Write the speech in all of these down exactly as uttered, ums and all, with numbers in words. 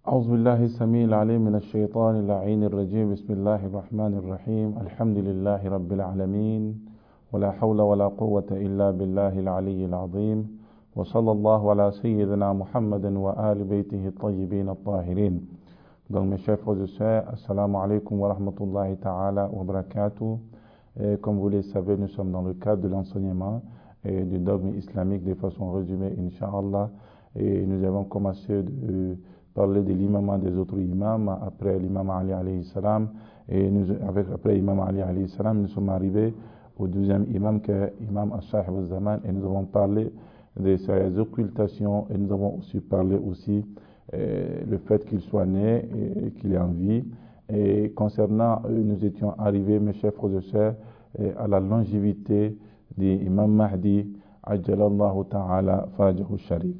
أعوذ بالله السميع العليم من الشيطان اللعين الرجيم بسم الله الرحمن الرحيم الحمد لله رب العالمين ولا حول ولا قوة إلا بالله العلي العظيم وصلى الله على سيدنا محمد وآل بيته الطيبين الطاهرين. Donc mes chers frères et sœurs, assalamu alaikum wa rahmatullahi ta'ala wa barakatuh. Et comme vous le savez, nous sommes dans le cadre de l'enseignement et du dogme islamique de façon résumée, Inch'Allah. Et nous avons commencé de parler de l'imam des autres imams après l'imam Ali alayhi salam. Et nous, avec, après l'imam Ali alayhi salam, nous sommes arrivés au deuxième imam qui est l'imam As-Sahib al-Zaman. Et nous avons parlé de ses occultations et nous avons aussi parlé aussi euh, le fait qu'il soit né et qu'il est en vie. Et concernant eux, nous étions arrivés, mes chers frères et sœurs, à la longévité de l'imam Mahdi, Ajjalallahu ta'ala Farajahu Sharif.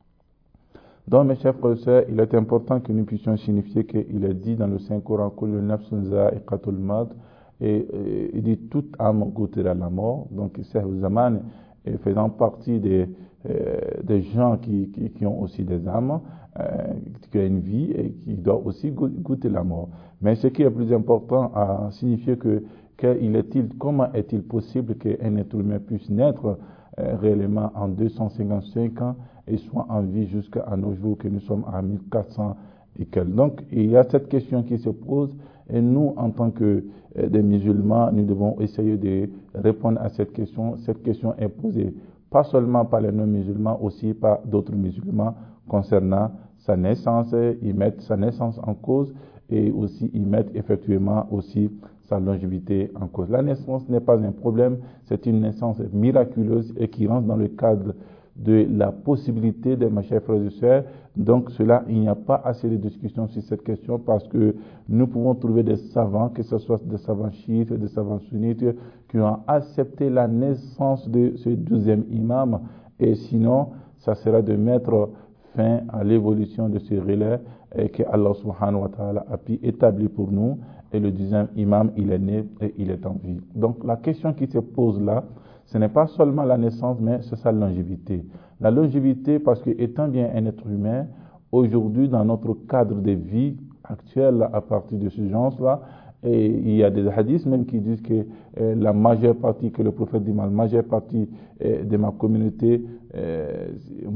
Donc, mes chers frères et sœurs, il est important que nous puissions signifier qu'il est dit dans le Saint-Coran que le nafsun za'iqatul maut, et il dit toute âme goûtera la mort. Donc, Sahib Zaman et faisant partie des, euh, des gens qui, qui, qui ont aussi des âmes, euh, qui ont une vie et qui doivent aussi goûter la mort. Mais ce qui est plus important à signifier que qu'il est-il, comment est-il possible qu'un être humain puisse naître euh, réellement en deux cent cinquante-cinq ans et soit en vie jusqu'à nos jours que nous sommes à mille quatre cents et quelques. Donc il y a cette question qui se pose et nous en tant que euh, des musulmans, nous devons essayer de répondre à cette question. Cette question est posée pas seulement par les non-musulmans, aussi par d'autres musulmans concernant sa naissance. Ils mettent sa naissance en cause et aussi ils mettent effectivement aussi sa longévité en cause. La naissance n'est pas un problème, c'est une naissance miraculeuse et qui rentre dans le cadre de la possibilité de mes chers frères et sœurs. Donc cela, il n'y a pas assez de discussion sur cette question parce que nous pouvons trouver des savants, que ce soit des savants chiites, des savants sunnites, qui ont accepté la naissance de ce douzième imam. Et sinon, ça sera de mettre fin à l'évolution de ce relais et que Allah subhanahu wa ta'ala a pu établir pour nous. Et le deuxième imam, il est né et il est en vie. Donc la question qui se pose là, ce n'est pas seulement la naissance, mais c'est sa longévité. La longévité, parce que étant bien un être humain, aujourd'hui, dans notre cadre de vie actuel, à partir de ce genre-là, et il y a des hadiths même qui disent que euh, la majeure partie, que le prophète dit, la majeure partie euh, de ma communauté euh,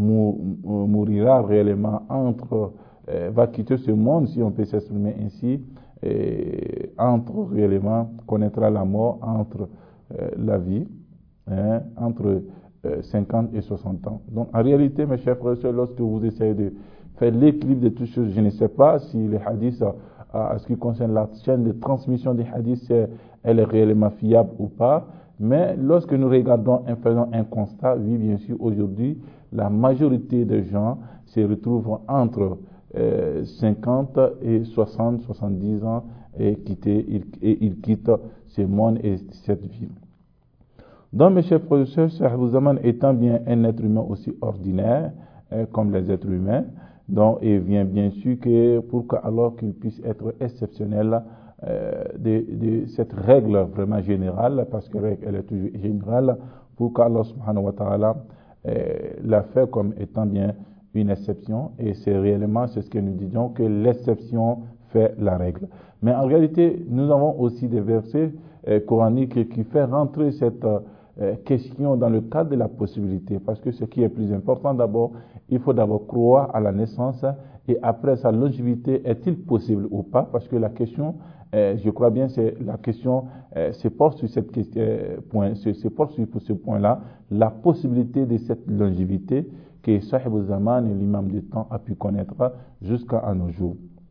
mourira réellement entre, euh, va quitter ce monde, si on peut s'exprimer ainsi, et entre réellement, connaîtra la mort entre euh, la vie. Hein, entre euh, cinquante et soixante ans. Donc, en réalité, mes chers frères et sœurs, lorsque vous essayez de faire l'équilibre de toutes choses, je ne sais pas si les hadiths, à, à ce qui concerne la chaîne de transmission des hadiths, elle est réellement fiable ou pas. Mais lorsque nous regardons et faisons un constat, oui, bien sûr, aujourd'hui, la majorité des gens se retrouvent entre euh, cinquante et soixante, soixante-dix ans et, quitter, et ils quittent ce monde et cette vie. Donc, mes chers frères et sœurs, Sahib Zaman étant bien un être humain aussi ordinaire, euh, comme les êtres humains, donc il vient bien sûr que pour qu'alors qu'il puisse être exceptionnel euh, de, de cette règle vraiment générale, parce que elle est toujours générale, pour qu'Allah subhanahu wa ta'ala euh, l'a fait comme étant bien une exception, et c'est réellement c'est ce que nous disons, que l'exception fait la règle. Mais en réalité, nous avons aussi des versets euh, coraniques qui font rentrer cette euh, question dans le cadre de la possibilité, parce que ce qui est plus important d'abord, il faut d'abord croire à la naissance et après sa longévité, est-il possible ou pas, parce que la question, euh, je crois bien, c'est la question euh, se porte sur cette question, euh, point, se, se porte sur ce point-là, la possibilité de cette longévité que Sahib al-Zaman et l'imam du temps a pu connaître jusqu'à nos jours.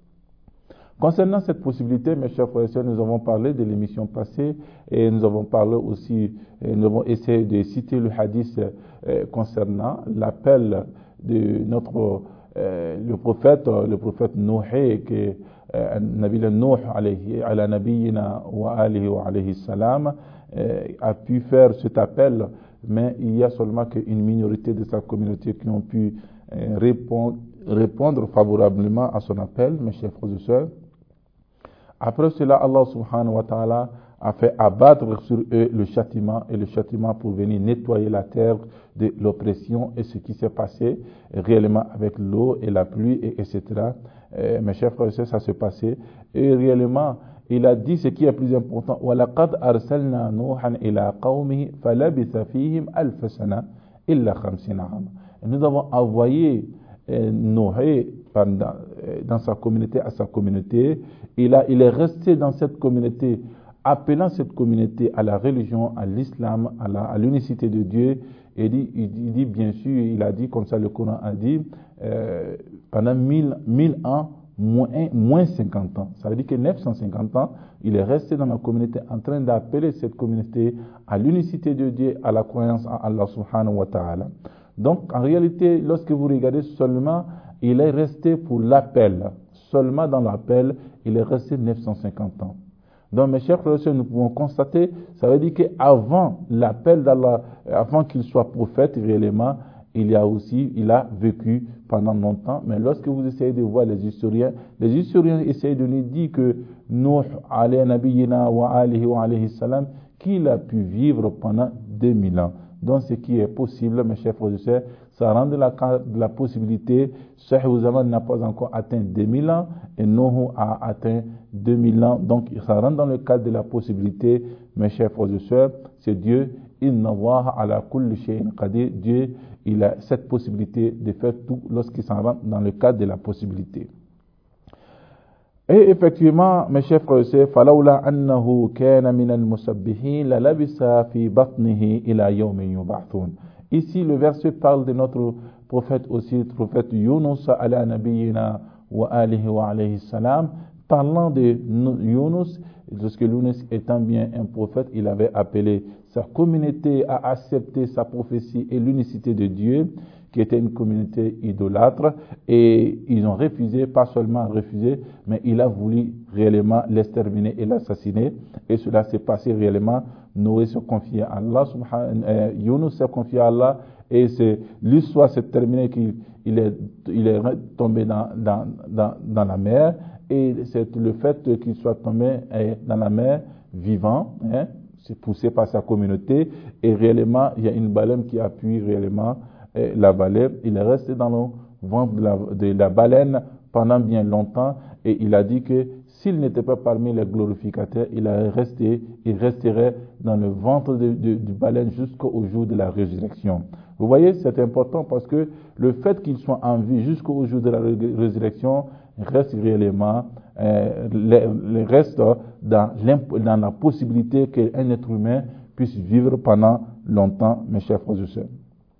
Concernant cette possibilité, mes chers frères et sœurs, nous avons parlé de l'émission passée et nous avons parlé aussi, nous avons essayé de citer le hadith euh, concernant l'appel de notre euh, le prophète, le prophète Nouh, que euh, Nabi Nouh alayhi ala nabiyina wa alihi wa alayhi salam euh, a pu faire cet appel, mais il y a seulement qu'une minorité de sa communauté qui ont pu euh, répondre, répondre favorablement à son appel, mes chers frères et sœurs. Après cela, Allah subhanahu wa ta'ala a fait abattre sur eux le châtiment, et le châtiment pour venir nettoyer la terre de l'oppression, et ce qui s'est passé réellement avec l'eau et la pluie, et, etc. Et, mes chers frères et sœurs, ça s'est passé, et réellement, il a dit ce qui est plus important. وَلَقَدْ أَرْسَلْنَا نُوحًا إِلَىٰ قَوْمِهِ فَلَبِثَ فِيهِمْ أَلْفَ سَنَةٍ إِلَّا خَمْسِينَ عَامًا. Nous avons envoyé euh, Noé pendant, euh, dans sa communauté à sa communauté. Il, a, il est resté dans cette communauté, appelant cette communauté à la religion, à l'islam, à, la, à l'unicité de Dieu. Et dit, il, il dit bien sûr, il a dit comme ça, le Coran a dit, euh, pendant mille, mille ans, Moins, moins cinquante ans. Ça veut dire que neuf cent cinquante ans, il est resté dans la communauté en train d'appeler cette communauté à l'unicité de Dieu, à la croyance en Allah subhanahu wa ta'ala. Donc, en réalité, lorsque vous regardez seulement, il est resté pour l'appel. Seulement dans l'appel, il est resté neuf cent cinquante ans. Donc, mes chers frères et sœurs, nous pouvons constater, ça veut dire qu'avant l'appel d'Allah, avant qu'il soit prophète réellement, il y a aussi, il a vécu pendant longtemps. Mais lorsque vous essayez de voir les historiens, les historiens essayent de nous dire que Nuh, alayhi nabiyina wa alihi wa alayhi salam, qu'il a pu vivre pendant deux mille ans. Donc, ce qui est possible, mes chers frères et sœurs, ça rend de la, de la possibilité. Sahih Zaman n'a pas encore atteint deux mille ans et Nuh a atteint deux mille ans. Donc, ça rentre dans le cadre de la possibilité, mes chers frères et sœurs, c'est Dieu. Inna Allah ala kulli shay'in qadir. Dieu, il a cette possibilité de faire tout lorsqu'il s'en rentre dans le cadre de la possibilité. Et effectivement, mes chers frères et sœurs, فَلَوْلَا أَنَّهُ كَانَ مِنَ الْمُسَبِّحِينَ لَلَبِثَ فِي بَطْنِهِ إِلَى يَوْمٍ يُبْعَثُونَ. Ici, le verset parle de notre prophète aussi, le prophète Yunus ala nabiyyina wa alihi wa alayhi salam, parlant de Yunus. Lorsque Yunus étant bien un prophète, il avait appelé sa communauté à accepter sa prophétie et l'unicité de Dieu, qui était une communauté idolâtre, et ils ont refusé, pas seulement refusé, mais il a voulu réellement l'exterminer et l'assassiner, et cela s'est passé réellement. Noé se confiait à Allah, euh, Yunus s'est confié à Allah, et c'est, l'histoire s'est terminée qu'il il est, il est tombé dans, dans, dans, dans la mer, et c'est le fait qu'il soit tombé dans la mer vivant, hein, c'est poussé par sa communauté, et réellement, il y a une baleine qui appuie réellement eh, la baleine. Il est resté dans le ventre de la, de la baleine pendant bien longtemps, et il a dit que s'il n'était pas parmi les glorificateurs, il allait rester, il resterait dans le ventre de, de, de baleine jusqu'au jour de la résurrection. Vous voyez, c'est important parce que le fait qu'il soit en vie jusqu'au jour de la résurrection reste réellement, euh, le, le reste dans, dans la possibilité qu'un être humain puisse vivre pendant longtemps, mes chers frères et sœurs.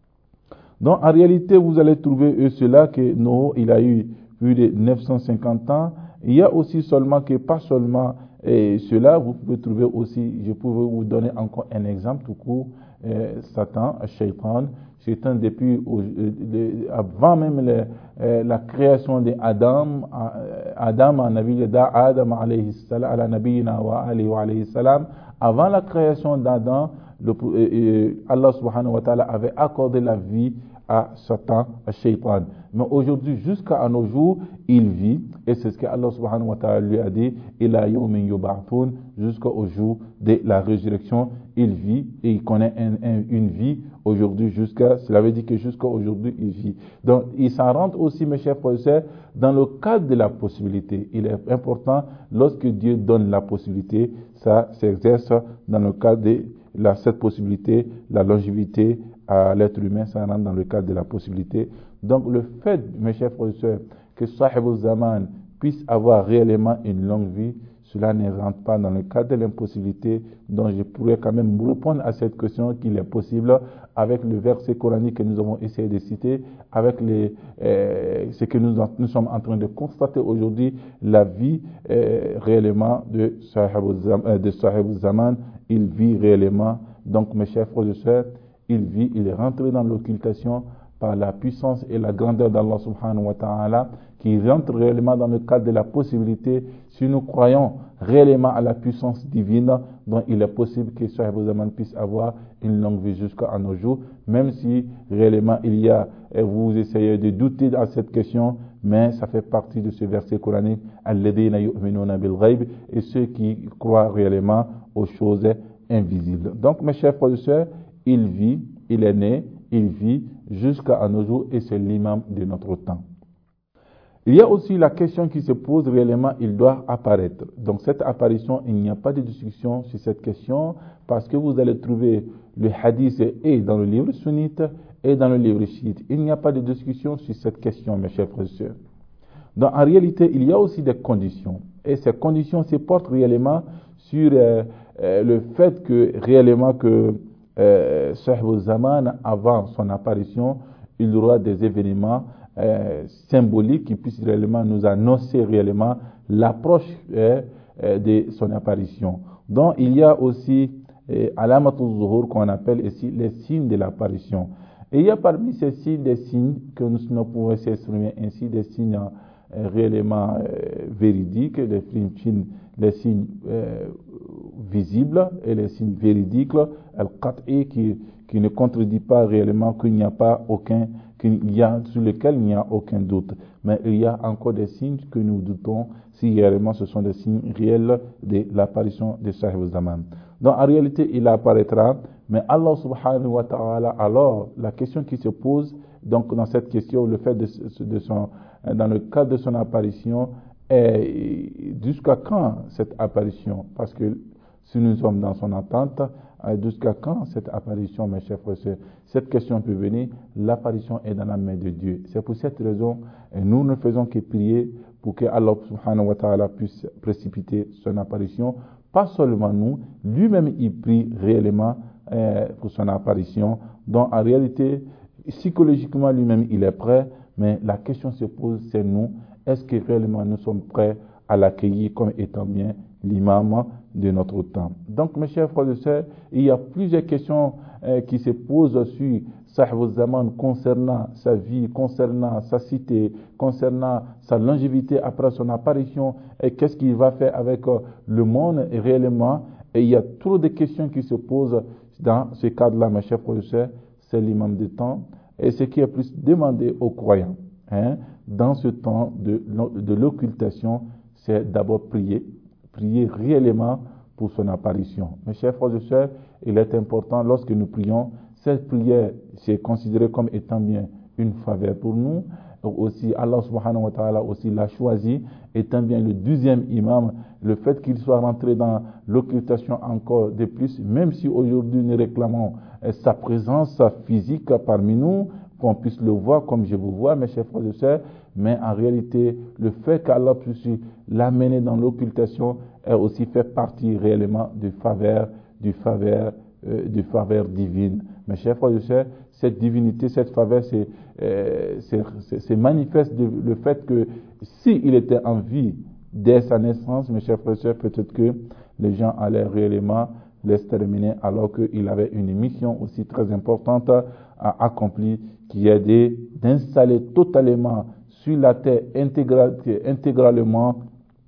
Donc, en réalité, vous allez trouver eux, cela que Noé, il a eu plus de neuf cent cinquante ans. Il y a aussi seulement que, pas seulement et cela, vous pouvez trouver aussi, je peux vous donner encore un exemple tout court, euh, Satan, Shaitan. Shaitan, depuis, euh, avant même le, euh, la création d'Adam, Adam, Adam alayhi salam, ala nabiyina wa alihi wa alayhi salam, avant la création d'Adam, le, euh, Allah subhanahu wa ta'ala avait accordé la vie à Satan, à Shaitan. Mais aujourd'hui, jusqu'à nos jours, il vit, et c'est ce que Allah subhanahu wa ta'ala lui a dit, ila yawmin yub'athun, jusqu'au jour de la résurrection, il vit, et il connaît un, un, une vie aujourd'hui, jusqu'à, cela veut dire que jusqu'à aujourd'hui, il vit. Donc, il s'en rentre aussi, mes chers frères et sœurs, dans le cadre de la possibilité. Il est important, lorsque Dieu donne la possibilité, ça s'exerce dans le cadre de la, cette possibilité, la longévité à l'être humain, ça rentre dans le cadre de la possibilité. Donc, le fait, mes chers frères et sœurs, que Sahib al-Zaman puisse avoir réellement une longue vie, cela ne rentre pas dans le cadre de l'impossibilité. Donc, je pourrais quand même répondre à cette question qu'il est possible avec le verset coranique que nous avons essayé de citer, avec les, euh, ce que nous, nous sommes en train de constater aujourd'hui, la vie euh, réellement de Sahib al-Zaman. Il vit réellement. Donc, mes chers frères et sœurs, il vit, il est rentré dans l'occultation par la puissance et la grandeur d'Allah subhanahu wa ta'ala, qui rentre réellement dans le cadre de la possibilité. Si nous croyons réellement à la puissance divine, donc il est possible que Sahib al-Zaman puisse avoir une longue vie jusqu'à nos jours, même si réellement il y a, et vous essayez de douter à cette question, mais ça fait partie de ce verset coranique, alladhina yu'minuna bil ghayb, et ceux qui croient réellement aux choses invisibles. Donc, mes chers frères et sœurs, il vit, il est né, il vit jusqu'à nos jours, et c'est l'imam de notre temps. Il y a aussi la question qui se pose réellement, il doit apparaître. Donc cette apparition, il n'y a pas de discussion sur cette question parce que vous allez trouver le hadith et dans le livre sunnite et dans le livre chiite. Il n'y a pas de discussion sur cette question, mes chers frères et sœurs. Donc en réalité, il y a aussi des conditions. Et ces conditions se portent réellement sur euh, euh, le fait que réellement que euh, Sahib Zaman, avant son apparition, il y aura des événements Euh, symbolique qui puisse réellement nous annoncer réellement l'approche euh, euh, de son apparition. Donc il y a aussi euh, alamatul zuhur qu'on appelle ici les signes de l'apparition. Et il y a parmi ces signes des signes que nous, nous pouvons s'exprimer ainsi, des signes euh, réellement euh, véridiques, les signes, les signes euh, visibles et les signes véridiques, al-qat'i qui, qui ne contredit pas réellement qu'il n'y a pas aucun qu'il y a, sur lesquels il n'y a aucun doute. Mais il y a encore des signes que nous doutons si réellement ce sont des signes réels de l'apparition de Sahib Zaman. Donc en réalité, il apparaîtra, mais Allah subhanahu wa ta'ala, alors la question qui se pose, donc dans cette question, le fait de, de son, dans le cadre de son apparition, est jusqu'à quand cette apparition? Parce que si nous sommes dans son attente, jusqu'à quand cette apparition, mes chers frères et sœurs? Cette question peut venir, l'apparition est dans la main de Dieu. C'est pour cette raison, nous ne faisons que prier pour que Allah subhanahu wa ta'ala puisse précipiter son apparition. Pas seulement nous, lui-même il prie réellement euh, pour son apparition. Donc en réalité, psychologiquement lui-même il est prêt, mais la question se pose, c'est nous, est-ce que réellement nous sommes prêts à l'accueillir comme étant bien l'imam de notre temps? Donc mes chers frères et sœurs, il y a plusieurs questions euh, qui se posent sur Sahib Zaman concernant sa vie, concernant sa cité, concernant sa longévité après son apparition, et qu'est-ce qu'il va faire avec euh, le monde réellement. Et il y a trop de questions qui se posent dans ce cadre-là, mes chers frères et sœurs. C'est l'imam du temps, et ce qui est plus demandé aux croyants hein, dans ce temps de, de l'occultation, c'est d'abord prier, prier réellement pour son apparition. Mes chers frères et sœurs, il est important, lorsque nous prions, cette prière, c'est considéré comme étant bien une faveur pour nous. Aussi, Allah subhanahu wa ta'ala aussi l'a choisi, étant bien le deuxième imam, le fait qu'il soit rentré dans l'occultation encore de plus, même si aujourd'hui nous réclamons sa présence physique parmi nous, qu'on puisse le voir comme je vous vois, mes chers frères et sœurs, mais en réalité, le fait qu'Allah puisse l'amener dans l'occultation est aussi fait partie réellement du faveur, du faveur, euh, du faveur divine. Mes chers frères et sœurs, cette divinité, cette faveur, c'est, euh, c'est, c'est, c'est manifeste de, le fait que s'il était en vie dès sa naissance, mes chers frères et sœurs, peut-être que les gens allaient réellement l'exterminer alors qu'il avait une mission aussi très importante à accomplir, qui est de, d'installer totalement sur la terre intégral, intégralement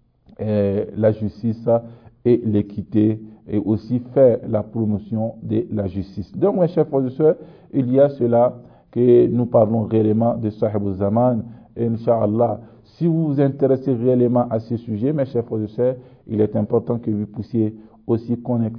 euh, la justice et l'équité, et aussi faire la promotion de la justice. Donc, mes chers frères et sœurs, il y a cela que nous parlons réellement de Sahib Zaman, et Inch'Allah, si vous vous intéressez réellement à ce sujet, mes chers frères et sœurs, il est important que vous puissiez aussi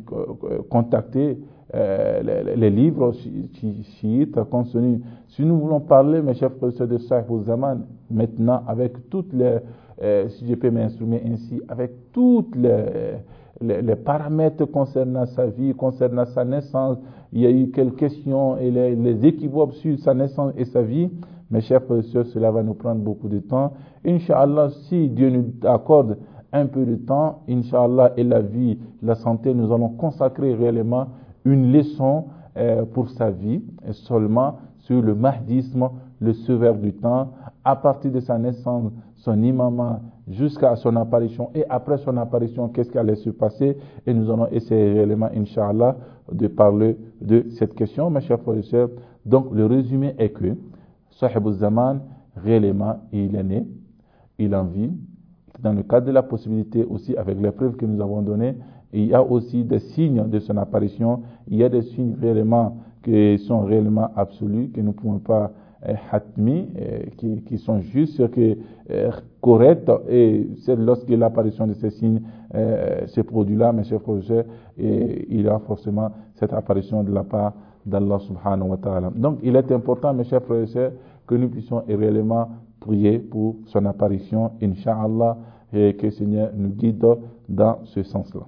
contacter euh, les, les livres chiites contenus. Si nous voulons parler, mes chers frères et sœurs, de Sahib Zaman, maintenant, avec toutes les, euh, si je peux m'instrumer ainsi, avec toutes les, les, les paramètres concernant sa vie, concernant sa naissance, il y a eu quelques questions et les, les équivoques sur sa naissance et sa vie. Mes chers frères et sœurs, cela va nous prendre beaucoup de temps. Inch'Allah, si Dieu nous accorde un peu de temps, Inch'Allah, et la vie, la santé, nous allons consacrer réellement une leçon euh, pour sa vie, et seulement sur le mahdisme, le sauveur du temps, à partir de sa naissance, son imama, jusqu'à son apparition, et après son apparition, qu'est-ce qui allait se passer, et nous allons essayer réellement, Inch'Allah, de parler de cette question, mes chers frères et sœurs. Donc, le résumé est que Sahib Zaman, réellement, il est né, il en vit. Dans le cadre de la possibilité aussi, avec les preuves que nous avons données, il y a aussi des signes de son apparition. Il y a des signes réellement qui sont réellement absolus, que nous ne pouvons pas euh, hatmi, euh, qui, qui sont justes, qui, euh, correctes, et c'est lorsque l'apparition de ces signes, euh, ces produits-là, mes chers frères, et il y a forcément cette apparition de la part d'Allah subhanahu wa ta'ala. Donc il est important, mes chers frères et sœurs, que nous puissions réellement prier pour son apparition, Inch'Allah, et que le Seigneur nous guide dans ce sens-là.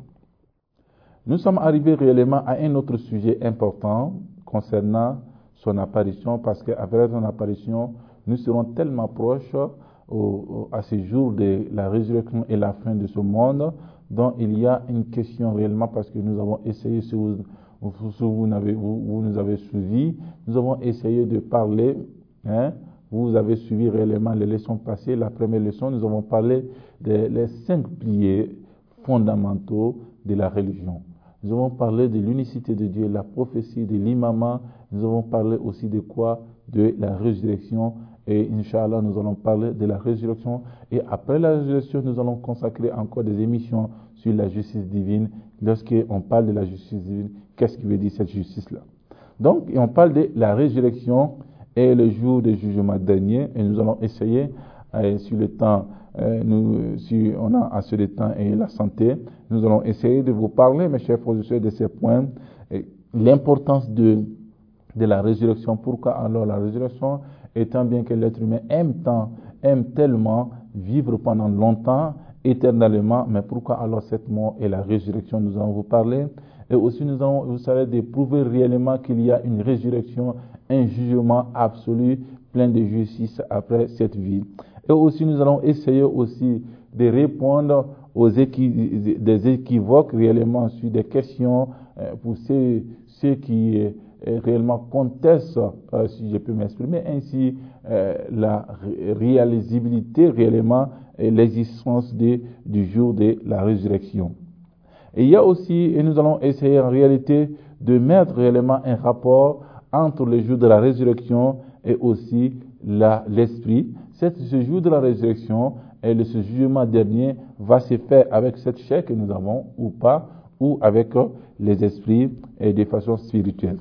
Nous sommes arrivés réellement à un autre sujet important concernant son apparition, parce qu'après son apparition, nous serons tellement proches au, au, à ce jour de la résurrection et la fin de ce monde, dont il y a une question réellement, parce que nous avons essayé, si vous, si vous, n'avez, vous, vous nous avez suivis, nous avons essayé de parler, hein, vous avez suivi réellement les leçons passées. La première leçon, nous avons parlé des les cinq piliers fondamentaux de la religion. Nous avons parlé de l'unicité de Dieu, la prophétie, de l'imamah. Nous avons parlé aussi de quoi? De la résurrection. Et Inch'Allah, nous allons parler de la résurrection. Et après la résurrection, nous allons consacrer encore des émissions sur la justice divine. Lorsqu'on parle de la justice divine, qu'est-ce qui veut dire cette justice-là? Donc, on parle de la résurrection et le jour du jugement dernier. Et nous allons essayer, euh, sur le temps, euh, nous, si on a assez de temps et la santé, nous allons essayer de vous parler, mes chers frères et sœurs, de ces points. Et l'importance de, de la résurrection. Pourquoi alors la résurrection? Étant bien que l'être humain aime tant, aime tellement vivre pendant longtemps, éternellement, mais pourquoi alors cette mort et la résurrection? Nous allons vous parler. Et aussi nous allons vous savez, de prouver réellement qu'il y a une résurrection, un jugement absolu, plein de justice après cette vie. Et aussi nous allons essayer aussi de répondre aux équi- des équivoques réellement sur des questions euh, pour ceux, ceux qui euh, réellement contestent, euh, si je peux m'exprimer ainsi, euh, la ré- réalisabilité réellement et l'existence de, du jour de la résurrection. Et il y a aussi, et nous allons essayer en réalité de mettre réellement un rapport entre le jour de la résurrection et aussi la, l'esprit. Cette, ce jour de la résurrection et le, ce jugement dernier va se faire avec cette chair que nous avons ou pas, ou avec les esprits et de façon spirituelle.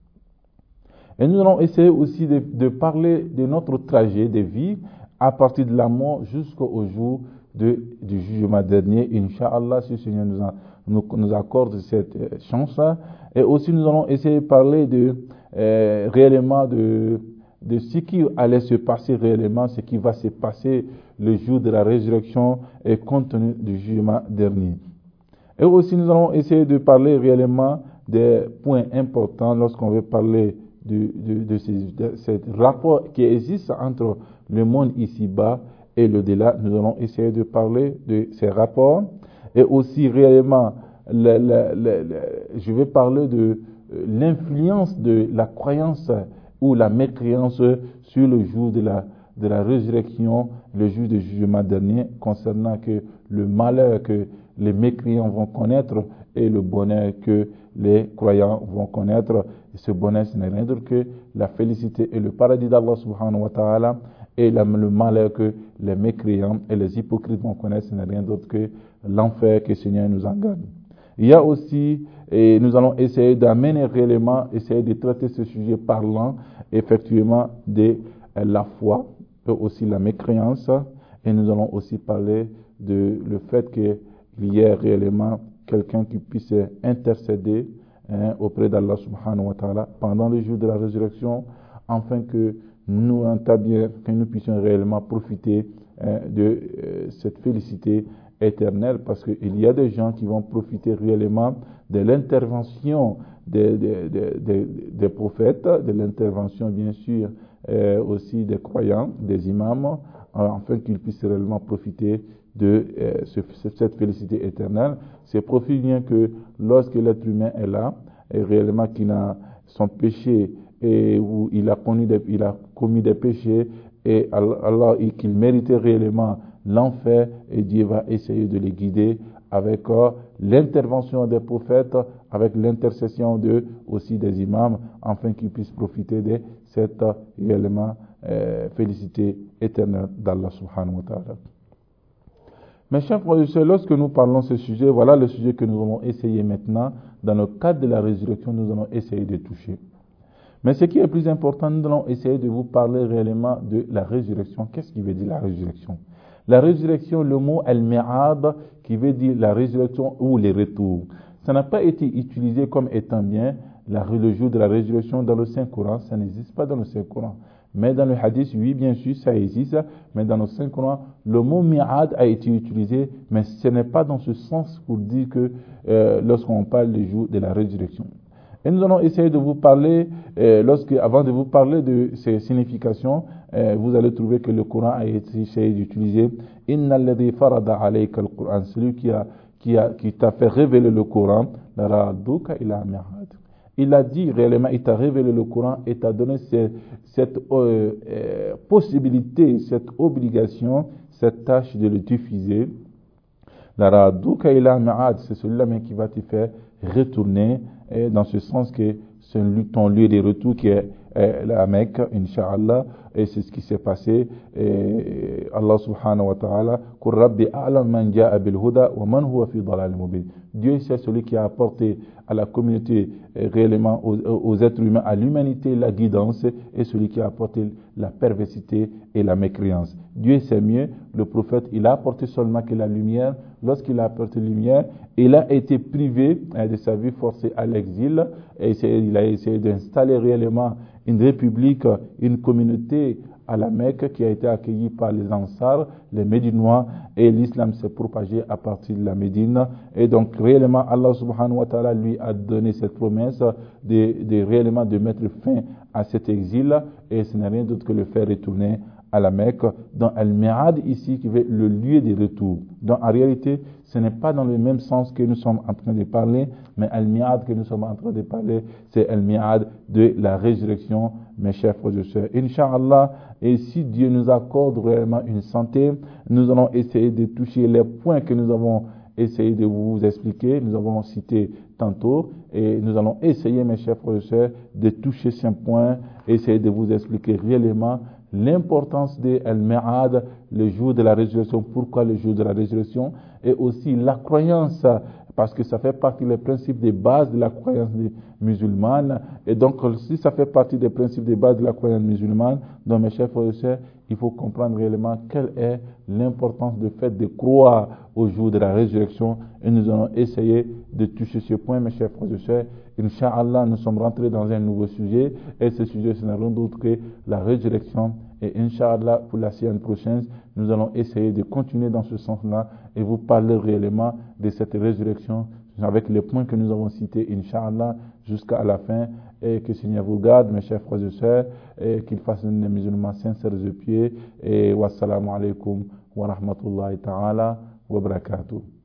Et nous allons essayer aussi de, de parler de notre trajet de vie à partir de la mort jusqu'au jour de, du jugement dernier. Inch'Allah, si le Seigneur nous, a, nous, nous accorde cette euh, chance. Et aussi nous allons essayer de parler de, euh, réellement de, de ce qui allait se passer réellement, ce qui va se passer le jour de la résurrection et compte tenu du jugement dernier. Et aussi nous allons essayer de parler réellement des points importants lorsqu'on veut parler de, de, de, ce, de ce rapport qui existe entre le monde ici-bas et l'au-delà. Nous allons essayer de parler de ces rapports et aussi réellement, le, le, le, le, je vais parler de l'influence de la croyance ou la mécréance sur le jour de la, de la résurrection, le jour du jugement dernier, concernant que le malheur que les mécréants vont connaître et le bonheur que les croyants vont connaître. Et ce bonheur, ce n'est rien d'autre que la félicité et le paradis d'Allah subhanahu wa ta'ala, et la, le malheur que les mécréants et les hypocrites vont connaître, ce n'est rien d'autre que l'enfer que le Seigneur nous en garde. Il y a aussi, et nous allons essayer d'amener réellement, essayer de traiter ce sujet parlant effectivement de la foi, et aussi la mécréance, et nous allons aussi parler de le fait qu'il y ait réellement quelqu'un qui puisse intercéder hein, auprès d'Allah subhanahu wa ta'ala pendant le jour de la résurrection, afin que nous entablions, que nous puissions réellement profiter hein, de euh, cette félicité éternelle, parce qu'il y a des gens qui vont profiter réellement de l'intervention des, des, des, des, des prophètes, de l'intervention bien sûr euh, aussi des croyants, des imams, afin qu'ils puissent réellement profiter de euh, ce, cette félicité éternelle. C'est profit bien que lorsque l'être humain est là, et réellement qu'il a son péché, et où il a, connu des, il a commis des péchés, et Allah, et qu'il méritait réellement l'enfer, et Dieu va essayer de les guider avec euh, l'intervention des prophètes, avec l'intercession de, aussi des imams, afin qu'ils puissent profiter de cette euh, réellement euh, félicité éternelle d'Allah subhanahu wa ta'ala. Mes chers frères et sœurs, lorsque nous parlons de ce sujet, voilà le sujet que nous allons essayer maintenant. Dans le cadre de la résurrection, nous allons essayer de toucher. Mais ce qui est plus important, nous allons essayer de vous parler réellement de la résurrection. Qu'est-ce qui veut dire la résurrection? La résurrection, le mot al-mi'ad, qui veut dire la résurrection ou les retours. Ça n'a pas été utilisé comme étant bien la, le jour de la résurrection dans le Saint-Coran. Ça n'existe pas dans le Saint-Coran. Mais dans le hadith, oui, bien sûr, ça existe. Mais dans le Saint-Coran, le mot mi'ad a été utilisé, mais ce n'est pas dans ce sens pour dire que euh, lorsqu'on parle du jour de la résurrection. Et nous allons essayer de vous parler, euh, lorsque, avant de vous parler de ces significations, euh, vous allez trouver que le Coran a été essayé d'utiliser « Inna alladhi farada alayka al-Qur'an » celui qui a, qui a, qui t'a fait révéler le Coran, « Laraduka ila mi'ad » Il a dit réellement, il t'a révélé le Coran et t'a donné cette, cette euh, euh, possibilité, cette obligation, cette tâche de le diffuser. Laraduka ila mi'ad, c'est celui-là même qui va te faire retourner, et dans ce sens que c'est ton lieu de retour qui est euh, la Mecque, Inch'Allah, et c'est ce qui s'est passé. Et Allah subhanahu wa ta'ala, Qur Rabbi a'lam man ja'a bil huda wa man huwa fi dalal mubin. Dieu c'est celui qui a apporté à la communauté, euh, réellement aux, aux êtres humains, à l'humanité la guidance, et celui qui a apporté la perversité et la mécréance. Dieu sait mieux, le prophète, il a apporté seulement que la lumière. Lorsqu'il a apporté la lumière, il a été privé hein, de sa vie forcée à l'exil, et il a essayé d'installer réellement une république, une communauté à la Mecque qui a été accueillie par les Ansars, les Médinois, et l'islam s'est propagé à partir de la Médine. Et donc réellement Allah subhanahu wa ta'ala lui a donné cette promesse de, de réellement de mettre fin à cet exil, et ce n'est rien d'autre que le faire retourner à la Mecque, dans Al-Mi'ad ici, qui veut le lieu de retour. Donc en réalité, ce n'est pas dans le même sens que nous sommes en train de parler, mais Al-Mi'ad que nous sommes en train de parler, c'est Al-Mi'ad de la résurrection, mes chers frères et sœurs. Inch'Allah, et si Dieu nous accorde réellement une santé, nous allons essayer de toucher les points que nous avons essayé de vous expliquer, nous avons cité tantôt, et nous allons essayer, mes chers frères et sœurs, de toucher ces points, essayer de vous expliquer réellement l'importance de Al-Mi'ad, le jour de la résurrection, pourquoi le jour de la résurrection, et aussi la croyance, parce que ça fait partie des principes de base de la croyance musulmane, et donc si ça fait partie des principes de base de la croyance musulmane, donc mes chers frères et sœurs, il faut comprendre réellement quelle est l'importance du fait de croire au jour de la résurrection, et nous allons essayer de toucher ce point, mes chers frères et sœurs. Inch'Allah, nous sommes rentrés dans un nouveau sujet, et ce sujet, ce n'est rien d'autre que la résurrection. Et Inch'Allah, pour la semaine prochaine, nous allons essayer de continuer dans ce sens-là et vous parler réellement de cette résurrection avec les points que nous avons cités, Inch'Allah, jusqu'à la fin. Et que Seigneur vous garde, mes chers frères et sœurs, et qu'il fasse des musulmans sincères de pied. Et wassalamu alaikum wa rahmatullahi ta'ala wa barakatuh.